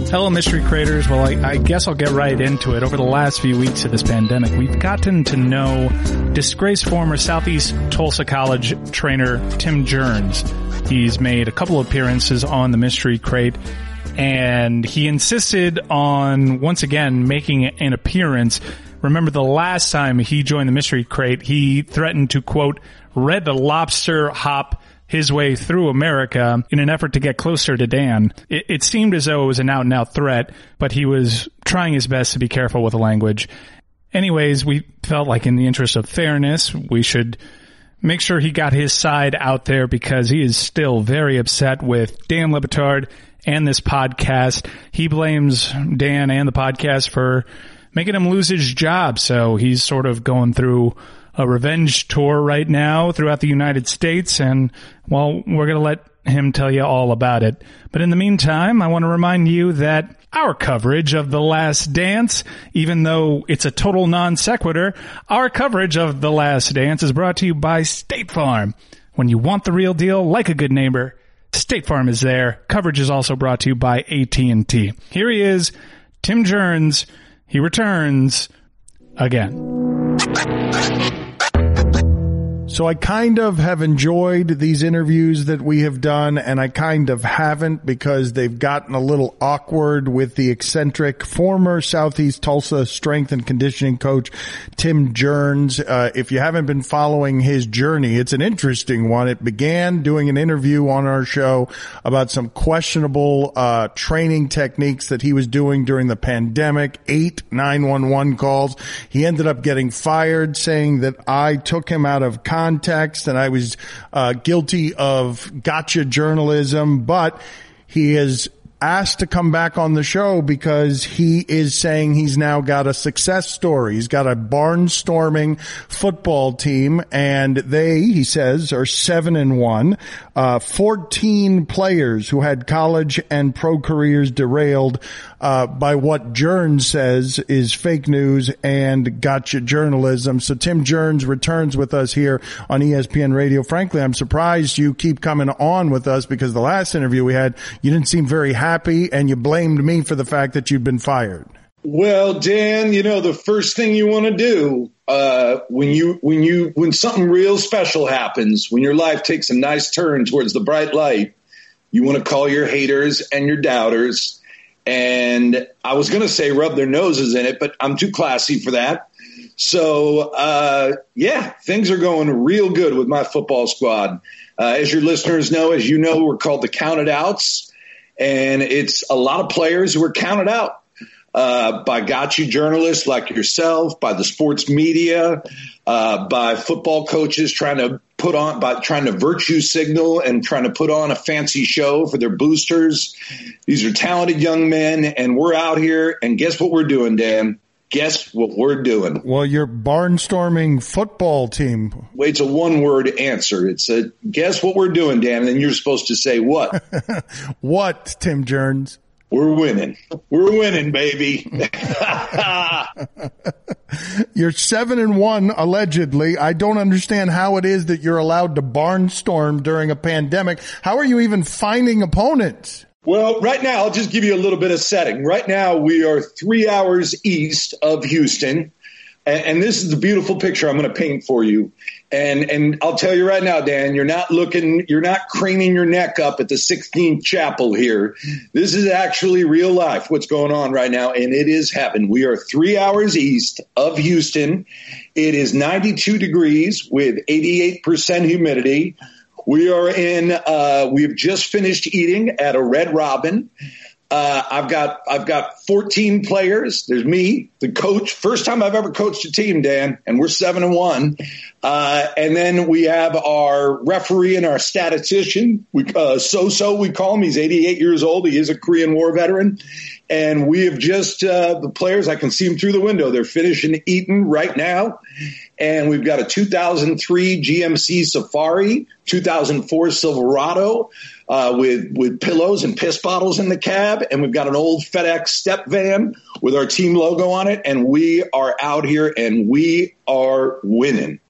Hello, Mystery Creators. Well, I guess I'll get right into it. Over the last few weeks of this pandemic, we've gotten to know disgraced former Southeast Tulsa College trainer Tim Jerns. He's made a couple appearances on the Mystery Crate, and he insisted on, once again, making an appearance. Remember the last time he joined the Mystery Crate, he threatened to, quote, Red Lobster hop his way through America in an effort to get closer to Dan. It seemed as though it was an out-and-out threat, but he was trying his best to be careful with the language. Anyways, we felt like in the interest of fairness, we should make sure he got his side out there because he is still very upset with Dan Le Batard and this podcast. He blames Dan and the podcast for making him lose his job, so he's sort of going through a revenge tour right now throughout the United States, and, well, we're going to let him tell you all about it. But in the meantime, I want to remind you that our coverage of The Last Dance, even though it's a total non sequitur, our coverage of The Last Dance is brought to you by State Farm. When you want the real deal, like a good neighbor, State Farm is there. Coverage is also brought to you by AT&T. Here he is, Tim Jerns. He returns again. So I kind of have enjoyed these interviews that we have done, and I kind of haven't because they've gotten a little awkward with the eccentric former Southeast Tulsa strength and conditioning coach, Tim Jerns. If you haven't been following his journey, it's an interesting one. It began doing an interview on our show about some questionable training techniques that he was doing during the pandemic, 8 911 calls. He ended up getting fired, saying that I took him out of context and I was guilty of gotcha journalism, but he is asked to come back on the show because he is saying he's now got a success story. He's got a barnstorming football team, and they, he says, are 7-1. 14 players who had college and pro careers derailed by what Jerns says is fake news and gotcha journalism. So Tim Jerns returns with us here on ESPN Radio. Frankly, I'm surprised you keep coming on with us because the last interview we had, you didn't seem very happy and you blamed me for the fact that you'd been fired. Well, Dan, you know, the first thing you want to do when something real special happens, when your life takes a nice turn towards the bright light, you want to call your haters and your doubters. And I was going to say rub their noses in it, but I'm too classy for that. So, things are going real good with my football squad. As your listeners know, as you know, we're called the Counted Outs, and it's a lot of players who are counted out by gotcha journalists like yourself, by the sports media, by football coaches trying to virtue signal and trying to put on a fancy show for their boosters. These are talented young men, and we're out here, and guess what we're doing, Dan? Guess what we're doing? Well, your barnstorming football team. It's a one-word answer. It's a guess what we're doing, Dan, and then you're supposed to say what? What, Tim Jerns? We're winning. We're winning, baby. You're 7-1, allegedly. I don't understand how it is that you're allowed to barnstorm during a pandemic. How are you even finding opponents? Well, right now, I'll just give you a little bit of setting. Right now, we are 3 hours east of Houston. And this is the beautiful picture I'm going to paint for you. And I'll tell you right now, Dan, you're not craning your neck up at the 16th Chapel here. This is actually real life, what's going on right now. And it is happening. We are 3 hours east of Houston. It is 92 degrees with 88% humidity. We've just finished eating at a Red Robin. I've got 14 players. There's me, the coach. First time I've ever coached a team, Dan, and we're 7-1. And then we have our referee and our statistician. So we call him. He's 88 years old. He is a Korean War veteran. And we have just, the players, I can see them through the window. They're finishing eating right now. And we've got a 2003 GMC Safari, 2004 Silverado, with pillows and piss bottles in the cab. And we've got an old FedEx step van with our team logo on it. And we are out here and we are winning.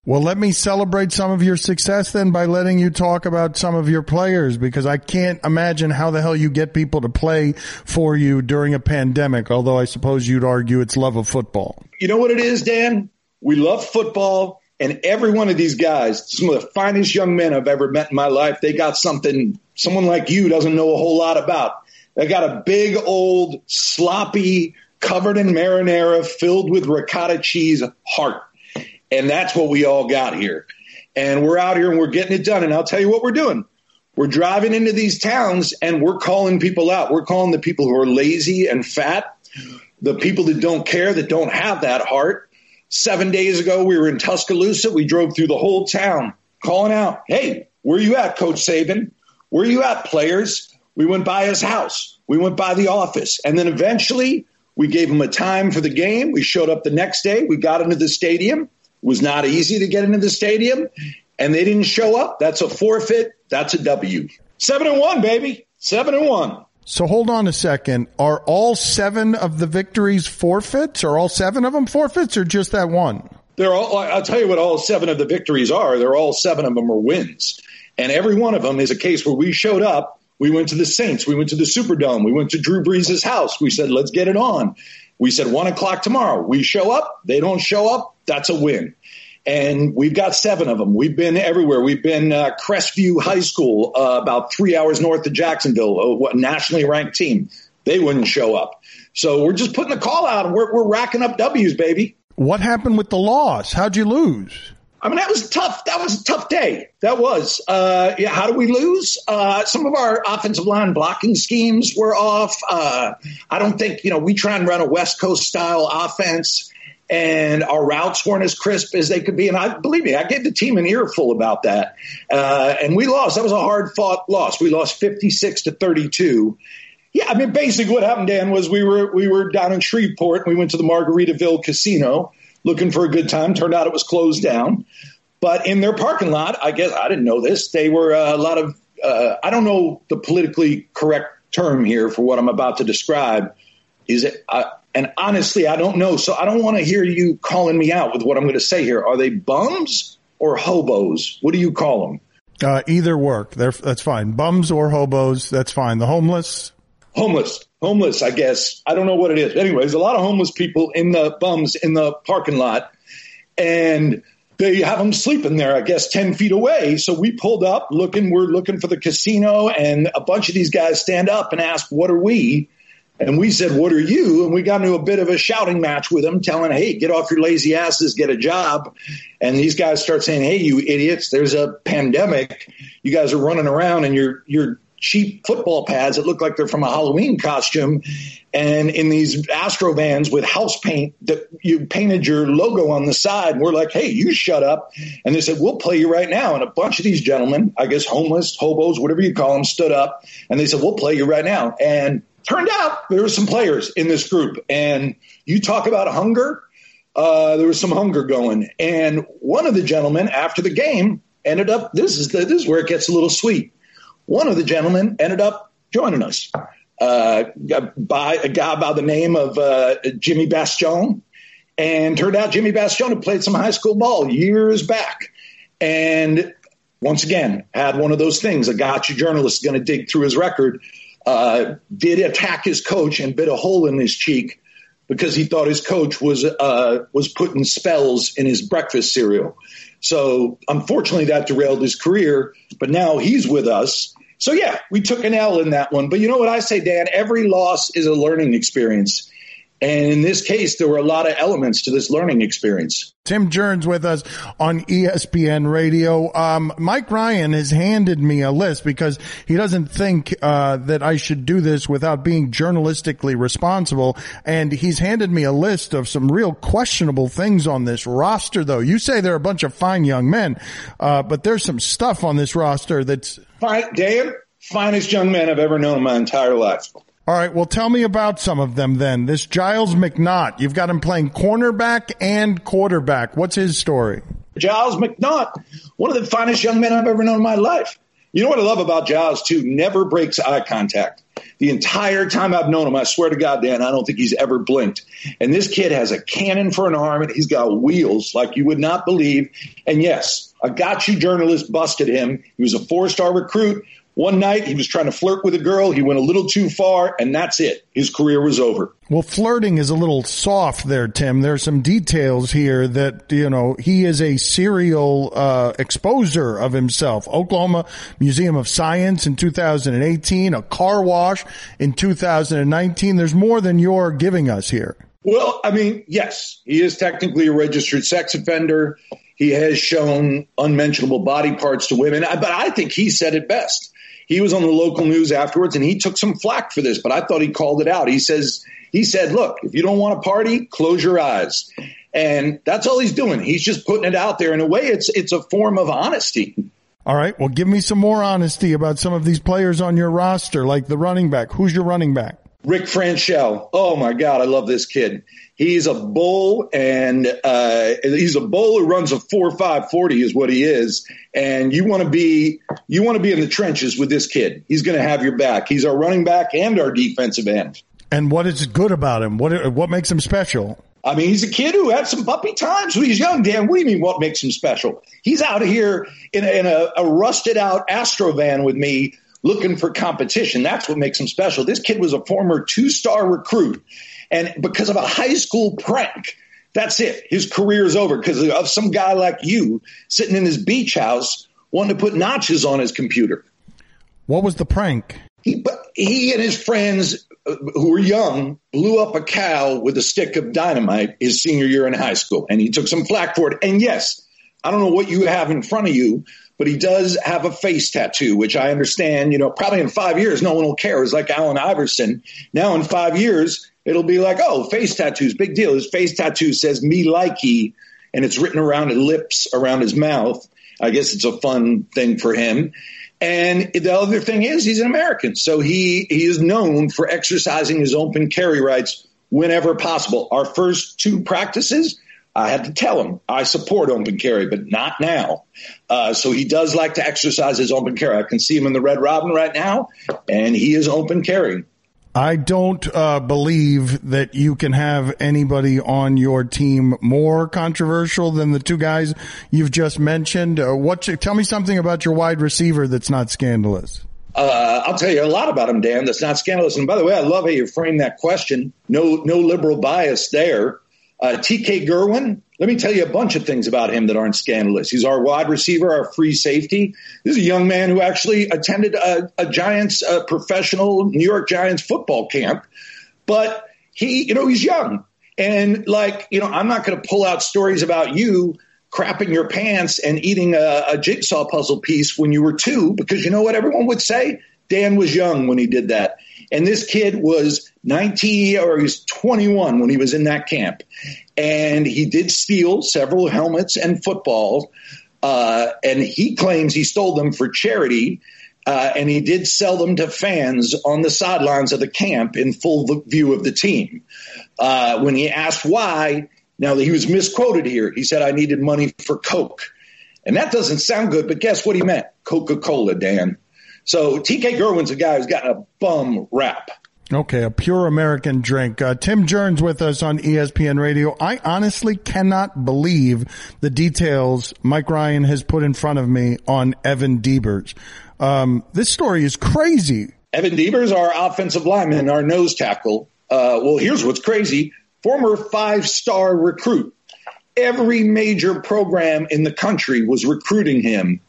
Well, let me celebrate some of your success then by letting you talk about some of your players, because I can't imagine how the hell you get people to play for you during a pandemic, although I suppose you'd argue it's love of football. You know what it is, Dan? We love football, and every one of these guys, some of the finest young men I've ever met in my life, they got something someone like you doesn't know a whole lot about. They got a big, old, sloppy, covered in marinara, filled with ricotta cheese heart. And that's what we all got here. And we're out here and we're getting it done. And I'll tell you what we're doing. We're driving into these towns and we're calling people out. We're calling the people who are lazy and fat, the people that don't care, that don't have that heart. 7 days ago, we were in Tuscaloosa. We drove through the whole town calling out, hey, where you at, Coach Saban? Where you at, players? We went by his house. We went by the office. And then eventually we gave him a time for the game. We showed up the next day. We got into the stadium. It was not easy to get into the stadium. And they didn't show up. That's a forfeit. That's a W. 7-1, baby. 7-1. So hold on a second. Are all 7 of the victories forfeits? Are all 7 of them forfeits or just that one? They're all. I'll tell you what all 7 of the victories are. They're all 7 of them are wins. And every one of them is a case where we showed up. We went to the Saints. We went to the Superdome. We went to Drew Brees' house. We said, let's get it on. We said 1 o'clock tomorrow. We show up. They don't show up. That's a win. And we've got 7 of them. We've been everywhere. We've been Crestview High School, about 3 hours north of Jacksonville, a nationally ranked team. They wouldn't show up. So we're just putting the call out, and we're racking up W's, baby. What happened with the loss? How'd you lose? I mean, that was tough. That was a tough day. That was. How do we lose? Some of our offensive line blocking schemes were off. I don't think, we try and run a West Coast style offense, and our routes weren't as crisp as they could be. And believe me, I gave the team an earful about that. And we lost. That was a hard fought loss. We lost 56-32. Yeah, I mean, basically what happened, Dan, was we were down in Shreveport, and we went to the Margaritaville Casino looking for a good time. Turned out it was closed down. But in their parking lot, I guess I didn't know this, they were a lot of I don't know the politically correct term here for what I'm about to describe. Is it? And honestly, I don't know. So I don't want to hear you calling me out with what I'm going to say here. Are they bums or hobos? What do you call them? Either work. That's fine. Bums or hobos, that's fine. The homeless? Homeless, I guess. I don't know what it is. Anyways, a lot of homeless people in the bums in the parking lot, and they have them sleeping there, I guess, 10 feet away. So we pulled up we're looking for the casino, and a bunch of these guys stand up and ask, what are we? And we said, what are you? And we got into a bit of a shouting match with them, telling, hey, get off your lazy asses, get a job. And these guys start saying, hey, you idiots, there's a pandemic. You guys are running around in your cheap football pads that look like they're from a Halloween costume, and in these Astro vans with house paint that you painted your logo on the side. And we're like, hey, you shut up. And they said, we'll play you right now. And a bunch of these gentlemen, I guess homeless, hobos, whatever you call them, stood up and they said, we'll play you right now. And turned out there were some players in this group. And you talk about hunger. There was some hunger going. And one of the gentlemen after the game ended up, this is where it gets a little sweet. One of the gentlemen ended up joining us, by a guy by the name of Jimmy Bastion. And turned out Jimmy Bastion had played some high school ball years back. And once again, had one of those things, a gotcha journalist is going to dig through his record, did attack his coach and bit a hole in his cheek because he thought his coach was putting spells in his breakfast cereal. So unfortunately that derailed his career, but now he's with us. So yeah, we took an L in that one. But you know what I say, Dan? Every loss is a learning experience. And in this case, there were a lot of elements to this learning experience. Tim Jerns with us on ESPN Radio. Mike Ryan has handed me a list because he doesn't think that I should do this without being journalistically responsible. And he's handed me a list of some real questionable things on this roster, though. You say they're a bunch of fine young men, but there's some stuff on this roster that's... Fine, Dan, finest young man I've ever known in my entire life. All right, well, tell me about some of them then. This Giles McNaught, you've got him playing cornerback and quarterback. What's his story? Giles McNaught, one of the finest young men I've ever known in my life. You know what I love about Giles, too? Never breaks eye contact. The entire time I've known him, I swear to God, Dan, I don't think he's ever blinked. And this kid has a cannon for an arm, and he's got wheels like you would not believe. And yes, a Got You journalist busted him. He was a 4-star recruit. One night, he was trying to flirt with a girl. He went a little too far, and that's it. His career was over. Well, flirting is a little soft there, Tim. There's some details here that, he is a serial exposer of himself. Oklahoma Museum of Science in 2018, a car wash in 2019. There's more than you're giving us here. Well, I mean, yes, he is technically a registered sex offender. He has shown unmentionable body parts to women, but I think he said it best. He was on the local news afterwards, and he took some flack for this, but I thought he called it out. He said, look, if you don't want to party, close your eyes. And that's all he's doing. He's just putting it out there. In a way, it's a form of honesty. All right. Well, give me some more honesty about some of these players on your roster, like the running back. Who's your running back? Rick Franchell. Oh, my God, I love this kid. He's a bull, and he's a bull who runs a 4.5 40 is what he is. And you want to be in the trenches with this kid. He's going to have your back. He's our running back and our defensive end. And what is good about him? What makes him special? I mean, he's a kid who had some puppy times when he's young, Dan. What do you mean what makes him special? He's out here in a rusted out Astro van with me looking for competition. That's what makes him special. This kid was a former 2-star recruit. And because of a high school prank, that's it. His career is over because of some guy like you sitting in his beach house wanting to put notches on his computer. What was the prank? He and his friends who were young blew up a cow with a stick of dynamite his senior year in high school. And he took some flack for it. And yes, I don't know what you have in front of you, but he does have a face tattoo, which I understand, probably in 5 years, no one will care. It's like Allen Iverson. Now in 5 years, it'll be like, oh, face tattoos, big deal. His face tattoo says me likey, and it's written around his lips, around his mouth. I guess it's a fun thing for him. And the other thing is he's an American. So he is known for exercising his open carry rights whenever possible. Our first 2 practices, I had to tell him I support open carry, but not now. So he does like to exercise his open carry. I can see him in the Red Robin right now, and he is open carrying. I don't believe that you can have anybody on your team more controversial than the 2 guys you've just mentioned. Tell me something about your wide receiver that's not scandalous. I'll tell you a lot about him, Dan, that's not scandalous. And by the way, I love how you framed that question. No liberal bias there. TK Gerwin, let me tell you a bunch of things about him that aren't scandalous. He's our wide receiver, our free safety. This is a young man who actually attended a Giants, professional New York Giants football camp. But he's young. And I'm not going to pull out stories about you crapping your pants and eating a jigsaw puzzle piece when you were 2, because you know what everyone would say? Dan was young when he did that. And this kid was 19 or he was 21 when he was in that camp. And he did steal several helmets and footballs. And he claims he stole them for charity. And he did sell them to fans on the sidelines of the camp in full view of the team. When he asked why, now he was misquoted here. He said, I needed money for Coke. And that doesn't sound good, but guess what he meant? Coca-Cola, Dan. So TK Gerwin's a guy who's gotten a bum rap. Okay, a pure American drink. Tim Jern's with us on ESPN Radio. I honestly cannot believe the details Mike Ryan has put in front of me on Evan Diebers. This story is crazy. Evan Diebers, our offensive lineman, our nose tackle. Well, here's what's crazy. Former 5-star recruit. Every major program in the country was recruiting him.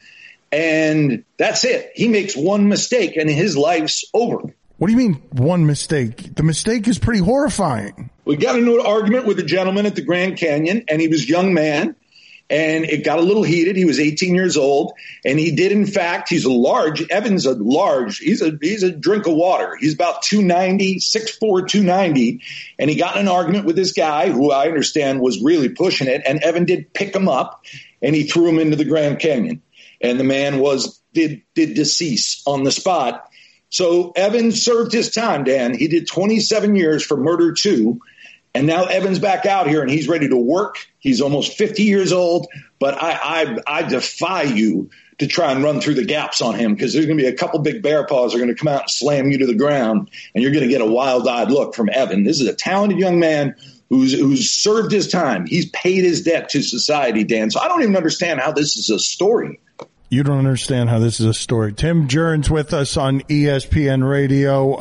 And that's it. He makes one mistake and his life's over. What do you mean one mistake? The mistake is pretty horrifying. We got into an argument with a gentleman at the Grand Canyon, and he was a young man, and it got a little heated. He was 18 years old, and he did, in fact, he's a large, Evan's a large, he's a drink of water. He's about 290, 6'4", 290, and he got in an argument with this guy who I understand was really pushing it, and Evan did pick him up, and he threw him into the Grand Canyon. And the man did decease on the spot. So Evan served his time, Dan. He did 27 years for murder 2. And now Evan's back out here and he's ready to work. He's almost 50 years old. But I defy you to try and run through the gaps on him, because there's going to be a couple big bear paws that are going to come out and slam you to the ground, and you're going to get a wild-eyed look from Evan. This is a talented young man who's served his time. He's paid his debt to society, Dan. So I don't even understand how this is a story. You don't understand how this is a story. Tim Jurns with us on ESPN Radio.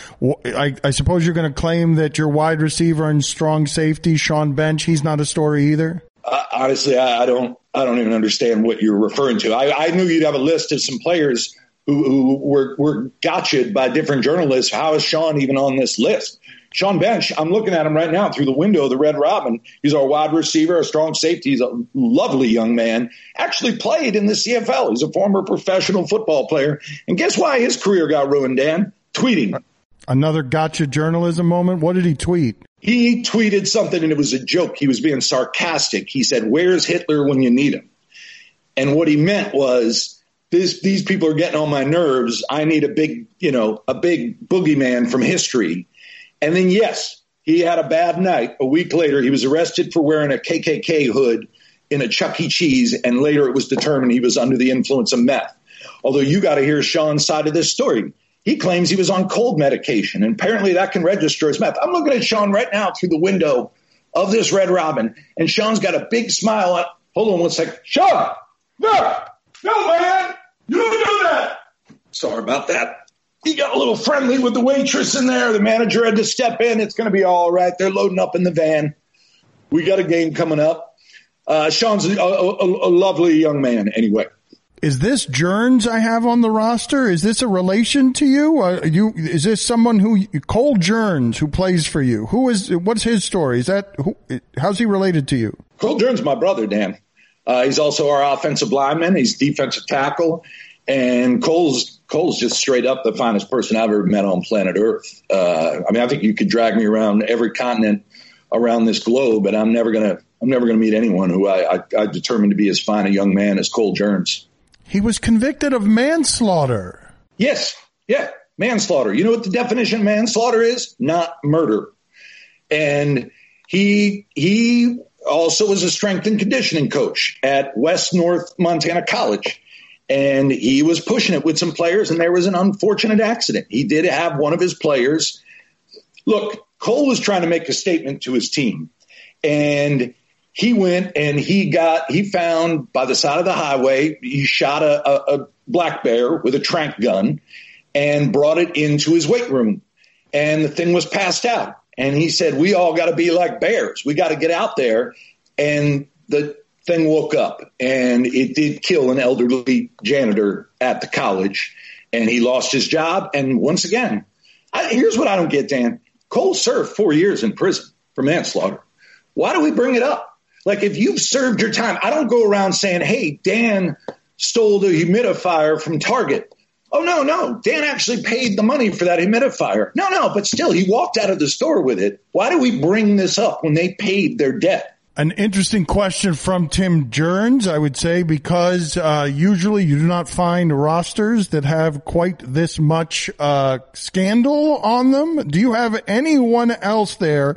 I suppose you're going to claim that your wide receiver and strong safety, Sean Bench, he's not a story either? Honestly, I don't even understand what you're referring to. I knew you'd have a list of some players who were gotcha'd by different journalists. How is Sean even on this list? Sean Bench, I'm looking at him right now through the window of the Red Robin. He's our wide receiver, a strong safety. He's a lovely young man. Actually played in the CFL. He's a former professional football player. And guess why his career got ruined, Dan? Tweeting. Another gotcha journalism moment? What did he tweet? He tweeted something, and it was a joke. He was being sarcastic. He said, "Where's Hitler when you need him?" And what he meant was, these people are getting on my nerves. I need a big boogeyman from history. And then, yes, he had a bad night. A week later, he was arrested for wearing a KKK hood in a Chuck E. Cheese, and later it was determined he was under the influence of meth. Although you got to hear Sean's side of this story. He claims he was on cold medication, and apparently that can register as meth. I'm looking at Sean right now through the window of this Red Robin, and Sean's got a big smile on. Hold on one second. Sean! No, man! You don't do that! Sorry about that. He got a little friendly with the waitress in there. The manager had to step in. It's going to be all right. They're loading up in the van. We got a game coming up. Sean's a lovely young man anyway. Is this Jurns I have on the roster? Is this a relation to you? Is this someone Cole Jurns, who plays for you? What's his story? How's he related to you? Cole Jurns, my brother, Dan. He's also our offensive lineman. He's defensive tackle. And Cole's just straight up the finest person I've ever met on planet Earth. I think you could drag me around every continent around this globe, and I'm never gonna meet anyone who I determined to be as fine a young man as Cole Jurns. He was convicted of manslaughter. Yes, yeah, manslaughter. You know what the definition of manslaughter is? Not murder. And he also was a strength and conditioning coach at West North Montana College. And he was pushing it with some players, and there was an unfortunate accident. He did have one of his players. Look, Cole was trying to make a statement to his team, and he went and he found by the side of the highway, he shot a black bear with a tranq gun and brought it into his weight room, and the thing was passed out. And he said, "We all got to be like bears. We got to get out there." And the thing woke up, and it did kill an elderly janitor at the college, and he lost his job. And once again, here's what I don't get, Dan. Cole served 4 years in prison for manslaughter. Why do we bring it up? Like, if you've served your time, I don't go around saying, "Hey, Dan stole the humidifier from Target." Oh, no. Dan actually paid the money for that humidifier. No, but still, he walked out of the store with it. Why do we bring this up when they paid their debt? An interesting question from Tim Jurns, I would say, because usually you do not find rosters that have quite this much scandal on them. Do you have anyone else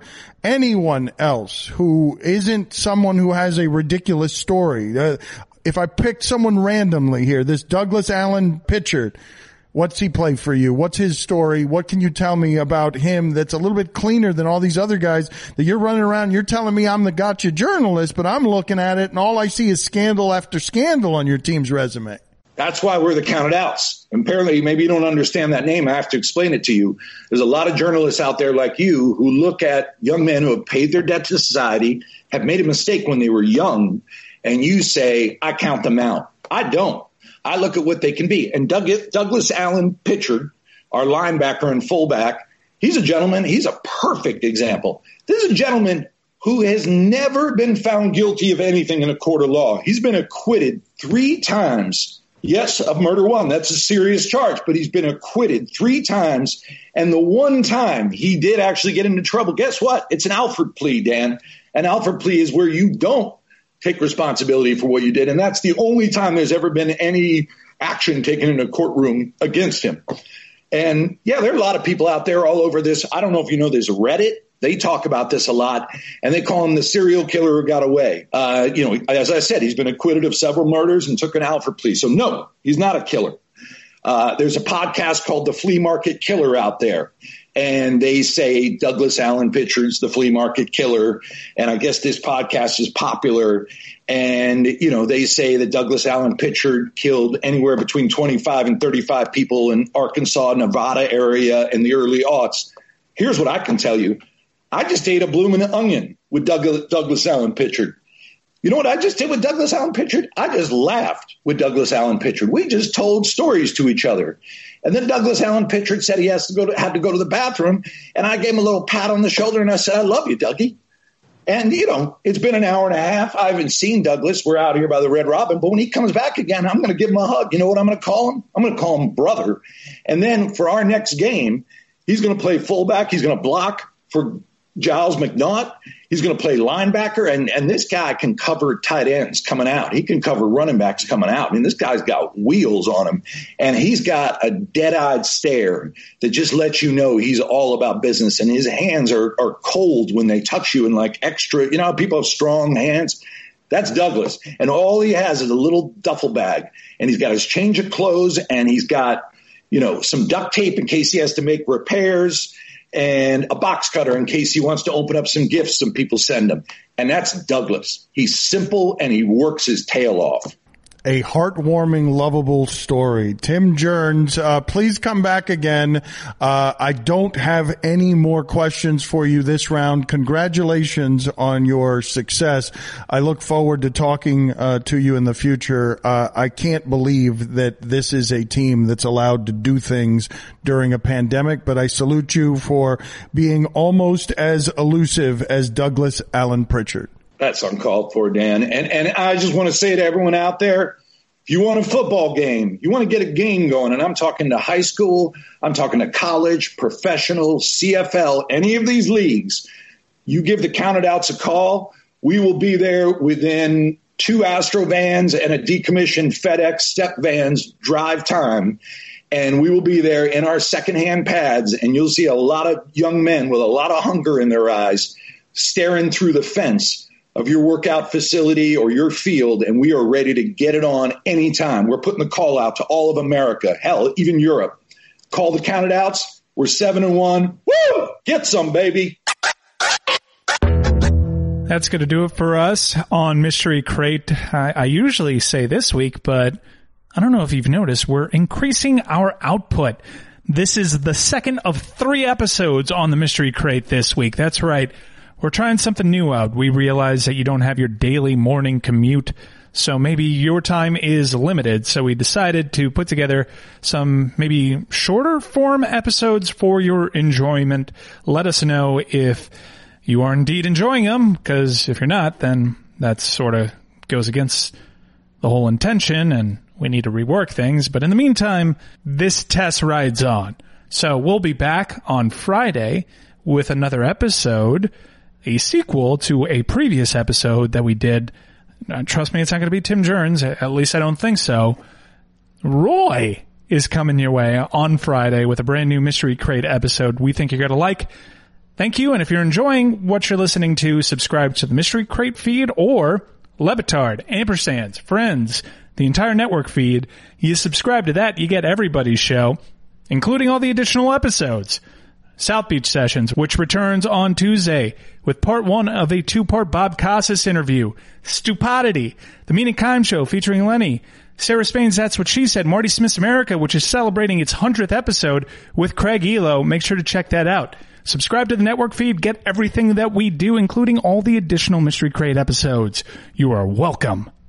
who isn't someone who has a ridiculous story? If I picked someone randomly here, this Douglas Allen pitcher, what's he play for you? What's his story? What can you tell me about him that's a little bit cleaner than all these other guys that you're running around? You're telling me I'm the gotcha journalist, but I'm looking at it and all I see is scandal after scandal on your team's resume. That's why we're the counted outs. Apparently, maybe you don't understand that name. I have to explain it to you. There's a lot of journalists out there like you who look at young men who have paid their debt to society, have made a mistake when they were young, and you say, "I count them out." I don't. I look at what they can be. And Douglas Allen Pitchard, our linebacker and fullback, he's a gentleman. He's a perfect example. This is a gentleman who has never been found guilty of anything in a court of law. He's been acquitted 3 times. Yes, of murder one. That's a serious charge, but he's been acquitted 3 times. And the one time he did actually get into trouble, guess what? It's an Alford plea, Dan. An Alford plea is where you don't take responsibility for what you did. And that's the only time there's ever been any action taken in a courtroom against him. And yeah, there are a lot of people out there all over this. I don't know if you know, there's Reddit. They talk about this a lot, and they call him the serial killer who got away. As I said, he's been acquitted of several murders and took an Alford plea. So no, he's not a killer. There's a podcast called The Flea Market Killer out there, and they say Douglas Allen Pritchard's the flea market killer. And I guess this podcast is popular. And, they say that Douglas Allen Pritchard killed anywhere between 25 and 35 people in Arkansas, Nevada area in the early aughts. Here's what I can tell you. I just ate a blooming onion with Douglas Allen Pritchard. You know what I just did with Douglas Allen Pritchard? I just laughed with Douglas Allen Pritchard. We just told stories to each other. And then Douglas Allen Pritchard said he had to go to the bathroom. And I gave him a little pat on the shoulder and I said, I love you, Dougie. And, it's been an hour and a half. I haven't seen Douglas. We're out here by the Red Robin. But when he comes back again, I'm going to give him a hug. You know what I'm going to call him? I'm going to call him brother. And then for our next game, he's going to play fullback. He's going to block for Giles McNaught. He's going to play linebacker, and this guy can cover tight ends coming out. He can cover running backs coming out. I mean, this guy's got wheels on him, and he's got a dead-eyed stare that just lets you know he's all about business, and his hands are cold when they touch you and like extra. You know how people have strong hands? That's Douglas, and all he has is a little duffel bag, and he's got his change of clothes, and he's got, some duct tape in case he has to make repairs, and a box cutter in case he wants to open up some gifts some people send him. And that's Douglas. He's simple and he works his tail off. A heartwarming, lovable story. Tim Jerns, please come back again. I don't have any more questions for you this round. Congratulations on your success. I look forward to talking to you in the future. I can't believe that this is a team that's allowed to do things during a pandemic, but I salute you for being almost as elusive as Douglas Allen Pritchard. That's uncalled for, Dan. And I just want to say to everyone out there, if you want a football game, you want to get a game going, and I'm talking to high school, I'm talking to college, professional, CFL, any of these leagues, you give the Counted Outs a call. We will be there within 2 Astro vans and a decommissioned FedEx step vans drive time. And we will be there in our secondhand pads, and you'll see a lot of young men with a lot of hunger in their eyes staring through the fence of your workout facility or your field, and we are ready to get it on anytime. We're putting the call out to all of America, hell, even Europe. Call the Counted Outs. We're 7-1. Woo! Get some, baby. That's going to do it for us on Mystery Crate. I usually say this week, but I don't know if you've noticed, we're increasing our output. This is the second of 3 episodes on the Mystery Crate this week. That's right. We're trying something new out. We realize that you don't have your daily morning commute, so maybe your time is limited. So we decided to put together some maybe shorter form episodes for your enjoyment. Let us know if you are indeed enjoying them, because if you're not, then that sort of goes against the whole intention and we need to rework things. But in the meantime, this test rides on. So we'll be back on Friday with another episode, a sequel to a previous episode that we did. Trust me, it's not going to be Tim Jerns. At least I don't think so. Roy is coming your way on Friday with a brand new Mystery Crate episode we think you're going to like. Thank you. And if you're enjoying what you're listening to, subscribe to the Mystery Crate feed or Levitard, Ampersands, Friends, the entire network feed. You subscribe to that, you get everybody's show, including all the additional episodes. South Beach Sessions, which returns on Tuesday with part 1 of a 2-part Bob Costas interview. Stupidity, the Mina Kimes Show featuring Lenny. Sarah Spain's That's What She Said, Marty Smith's America, which is celebrating its 100th episode with Craig Elo. Make sure to check that out. Subscribe to the network feed, get everything that we do, including all the additional Mystery Crate episodes. You are welcome.